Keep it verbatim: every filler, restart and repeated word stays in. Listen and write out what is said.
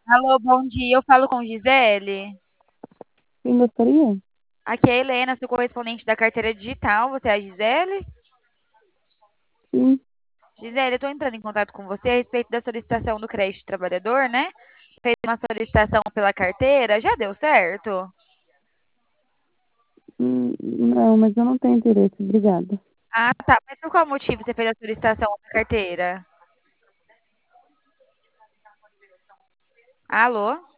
Alô, bom dia. Eu falo com Gisele. Quem gostaria? Aqui é a Helena, sou correspondente da carteira digital. Você é a Gisele? Sim. Gisele, eu estou entrando em contato com você a respeito da solicitação do crédito trabalhador, né? Fez uma solicitação pela carteira, já deu certo? Hum, Não, mas eu não tenho interesse, obrigada. Ah, tá. Mas por qual motivo você fez a solicitação da carteira? Alô?